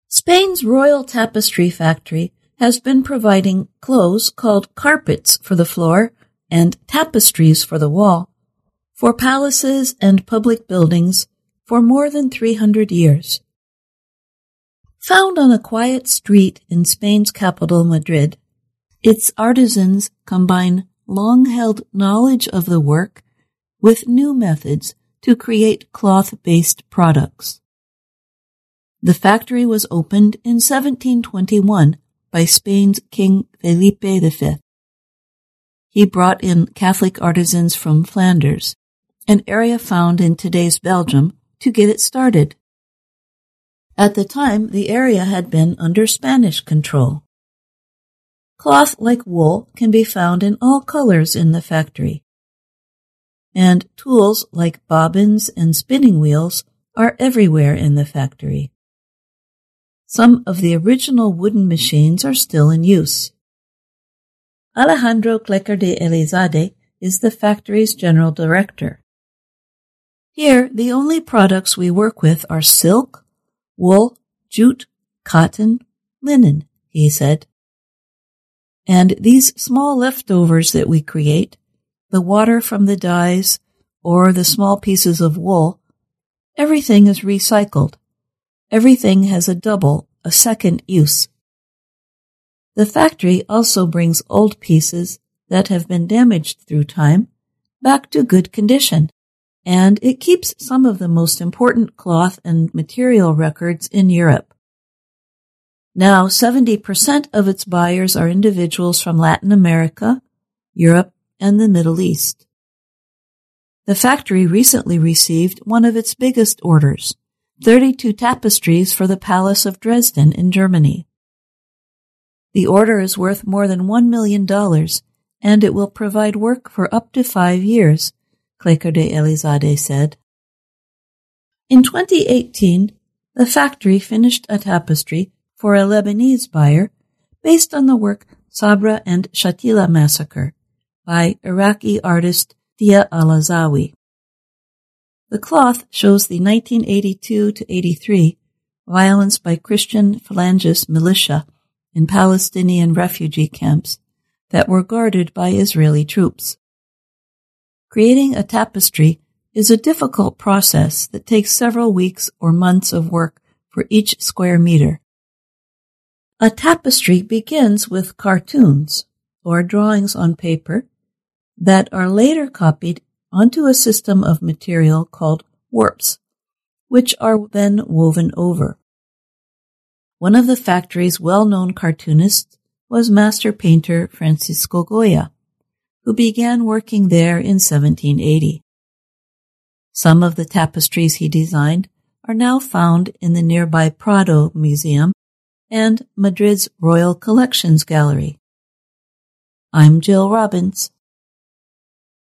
Spain's Royal Tapestry Factory has been providing clothes called carpets for the floor and tapestries for the wall for palaces and public buildings for more than 300 years. Found on a quiet street in Spain's capital, Madrid, its artisans combine long-held knowledge of the work with new methods to create cloth-based products. The factory was opened in 1721 by Spain's King Felipe V. He brought in Catholic artisans from Flanders, an area found in today's Belgium, to get it started. At the time, the area had been under Spanish control. Cloth like wool can be found in all colors in the factory, and tools like bobbins and spinning wheels are everywhere in the factory. Some of the original wooden machines are still in use. Alejandro Klecker de Elizalde is the factory's general director. Here, the only products we work with are silk, wool, jute, cotton, linen, he said. And these small leftovers that we create, the water from the dyes or the small pieces of wool, everything is recycled. Everything has a second use. The factory also brings old pieces that have been damaged through time back to good condition, and it keeps some of the most important cloth and material records in Europe. Now, 70% of its buyers are individuals from Latin America, Europe, and the Middle East. The factory recently received one of its biggest orders, 32 tapestries for the Palace of Dresden in Germany. The order is worth more than $1 million, and it will provide work for up to 5 years, Klecker de Elizalde said. In 2018, the factory finished a tapestry for a Lebanese buyer based on the work Sabra and Shatila Massacre by Iraqi artist Dia Al-Azawi. The cloth shows the 1982-83 violence by Christian Phalangist militia in Palestinian refugee camps that were guarded by Israeli troops. Creating a tapestry is a difficult process that takes several weeks or months of work for each square meter. A tapestry begins with cartoons, or drawings on paper, that are later copied onto a system of material called warps, which are then woven over. One of the factory's well-known cartoonists was master painter Francisco Goya, who began working there in 1780. Some of the tapestries he designed are now found in the nearby Prado Museum and Madrid's Royal Collections Gallery. I'm Jill Robbins.